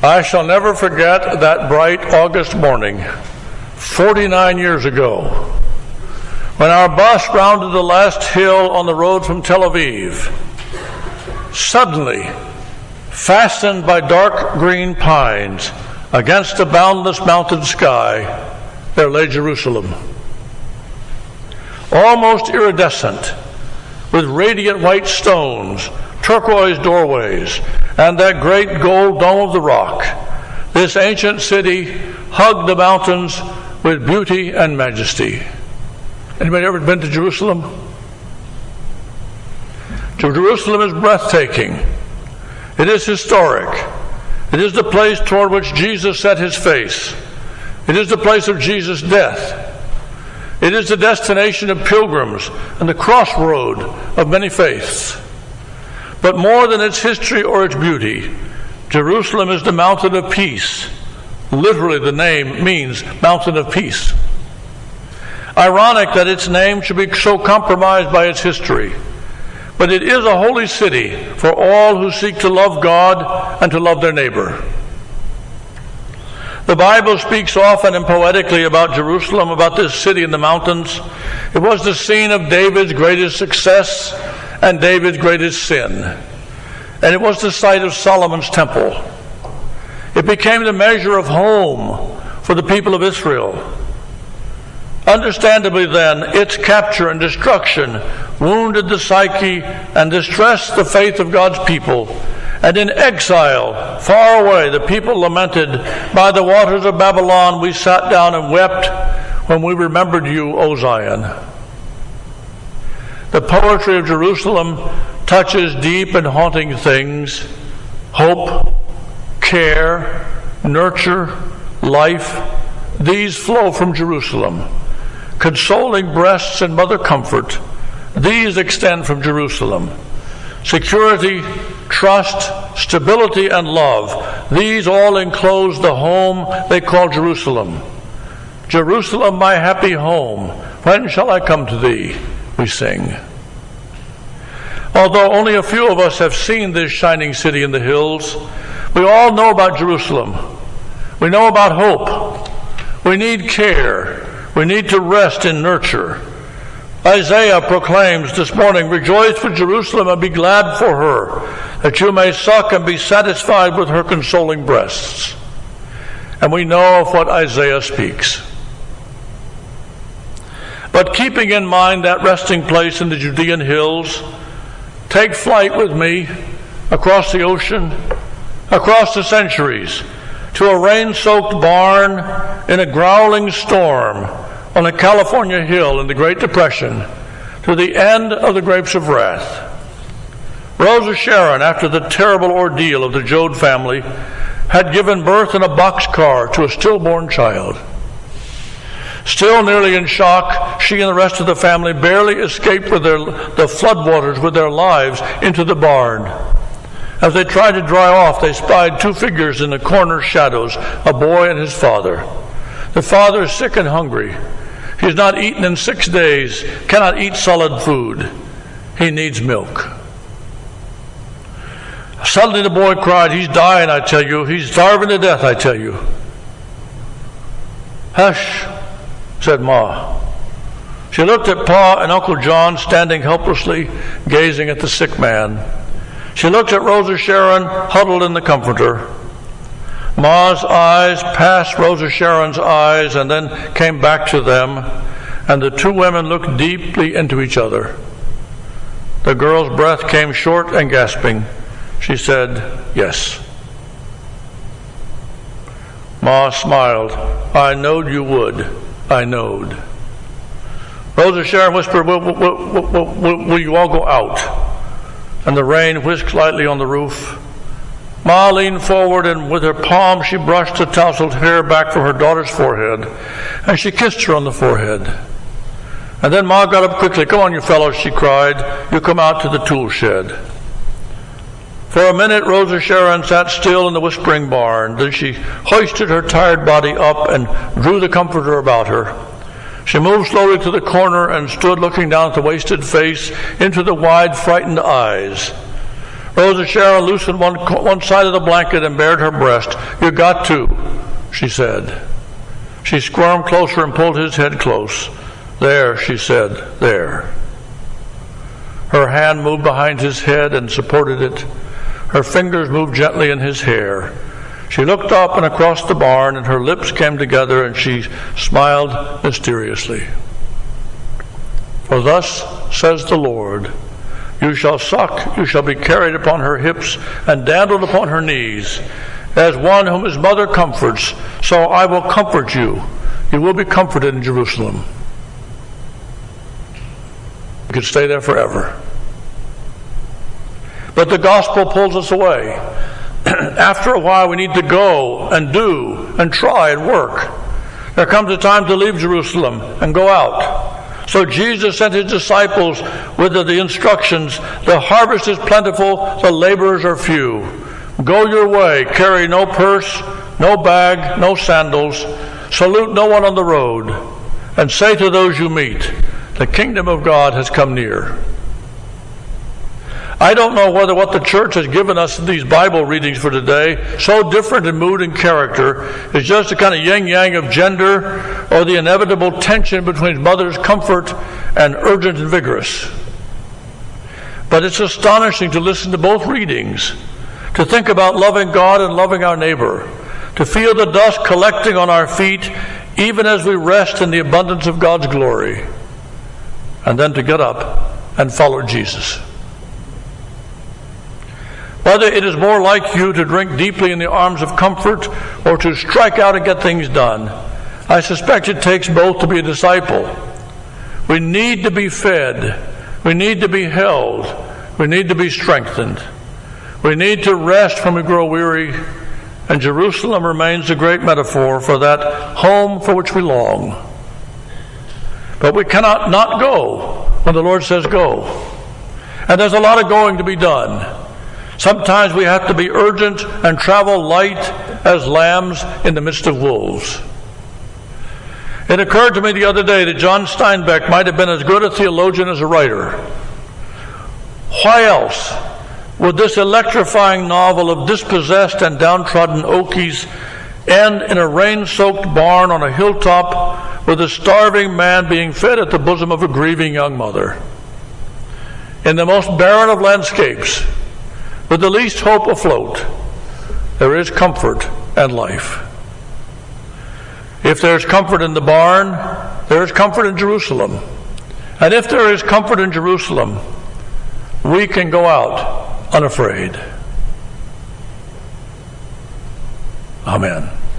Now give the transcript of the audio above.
I shall never forget that bright August morning, 49 years ago, when our bus rounded the last hill on the road from Tel Aviv. Suddenly, fastened by dark green pines against the boundless mountain sky, there lay Jerusalem. Almost iridescent, with radiant white stones, turquoise doorways, and that great gold dome of the rock, this ancient city hugged the mountains with beauty and majesty. Anybody ever been to Jerusalem? Jerusalem is breathtaking. It is historic. It is the place toward which Jesus set his face. It is the place of Jesus' death. It is the destination of pilgrims and the crossroad of many faiths. But more than its history or its beauty, Jerusalem is the mountain of peace. Literally, the name means mountain of peace. Ironic that its name should be so compromised by its history. But it is a holy city for all who seek to love God and to love their neighbor. The Bible speaks often and poetically about Jerusalem, about this city in the mountains. It was the scene of David's greatest success and David's greatest sin. And it was the site of Solomon's temple. It became the measure of home for the people of Israel. Understandably then, its capture and destruction wounded the psyche and distressed the faith of God's people. And in exile, far away, the people lamented, "By the waters of Babylon we sat down and wept when we remembered you, O Zion." The poetry of Jerusalem touches deep and haunting things: hope, care, nurture, life. These flow from Jerusalem. Consoling breasts and mother comfort. These extend from Jerusalem. Security, trust, stability, and love. These all enclose the home they call Jerusalem. Jerusalem, my happy home, when shall I come to thee? We sing. Although only a few of us have seen this shining city in the hills, we all know about Jerusalem. We know about hope. We need care. We need to rest in nurture. Isaiah proclaims this morning, "Rejoice for Jerusalem and be glad for her, that you may suck and be satisfied with her consoling breasts." And we know of what Isaiah speaks. But keeping in mind that resting place in the Judean hills, take flight with me across the ocean, across the centuries, to a rain-soaked barn in a growling storm on a California hill in the Great Depression, to the end of the Grapes of Wrath. Rosa Sharon, after the terrible ordeal of the Joad family, had given birth in a boxcar to a stillborn child. Still nearly in shock, she and the rest of the family barely escaped with the floodwaters with their lives into the barn. As they tried to dry off, they spied two figures in the corner shadows, a boy and his father. The father is sick and hungry. He's not eaten in 6 days, cannot eat solid food. He needs milk. Suddenly the boy cried, "He's dying, I tell you. He's starving to death, I tell you." "Hush," said Ma. She looked at Pa and Uncle John standing helplessly, gazing at the sick man. She looked at Rosa Sharon, huddled in the comforter. Ma's eyes passed Rosa Sharon's eyes and then came back to them, and the two women looked deeply into each other. The girl's breath came short and gasping. She said, "Yes." Ma smiled. "I knowed you would. I knowed." Rosa Sharon whispered, will you all go out?" And the rain whisked lightly on the roof. Ma leaned forward, and with her palm she brushed the tousled hair back from her daughter's forehead, and she kissed her on the forehead. And then Ma got up quickly. "Come on, you fellows," she cried. "You come out to the tool shed." For a minute, Rosa Sharon sat still in the whispering barn. Then she hoisted her tired body up and drew the comforter about her. She moved slowly to the corner and stood looking down at the wasted face, into the wide, frightened eyes. Rose of Sharon loosened one side of the blanket and bared her breast. "You got to," she said. She squirmed closer and pulled his head close. "There," she said, "there." Her hand moved behind his head and supported it. Her fingers moved gently in his hair. She looked up and across the barn, and her lips came together, and she smiled mysteriously. "For thus says the Lord, you shall suck, you shall be carried upon her hips and dandled upon her knees. As one whom his mother comforts, so I will comfort you. You will be comforted in Jerusalem." We could stay there forever. But the gospel pulls us away. After a while, we need to go and do and try and work. There comes a time to leave Jerusalem and go out. So Jesus sent his disciples with the instructions, "The harvest is plentiful, the laborers are few. Go your way, carry no purse, no bag, no sandals, salute no one on the road, and say to those you meet, the kingdom of God has come near." I don't know whether what the church has given us in these Bible readings for today, so different in mood and character, is just a kind of yin-yang of gender, or the inevitable tension between mother's comfort and urgent and vigorous. But it's astonishing to listen to both readings, to think about loving God and loving our neighbor, to feel the dust collecting on our feet even as we rest in the abundance of God's glory, and then to get up and follow Jesus. Whether it is more like you to drink deeply in the arms of comfort or to strike out and get things done, I suspect it takes both to be a disciple. We need to be fed. We need to be held. We need to be strengthened. We need to rest when we grow weary, and Jerusalem remains a great metaphor for that home for which we long. But we cannot not go when the Lord says go. And there's a lot of going to be done. Sometimes we have to be urgent and travel light as lambs in the midst of wolves. It occurred to me the other day that John Steinbeck might have been as good a theologian as a writer. Why else would this electrifying novel of dispossessed and downtrodden Okies end in a rain-soaked barn on a hilltop with a starving man being fed at the bosom of a grieving young mother? In the most barren of landscapes, with the least hope afloat, there is comfort and life. If there is comfort in the barn, there is comfort in Jerusalem. And if there is comfort in Jerusalem, we can go out unafraid. Amen.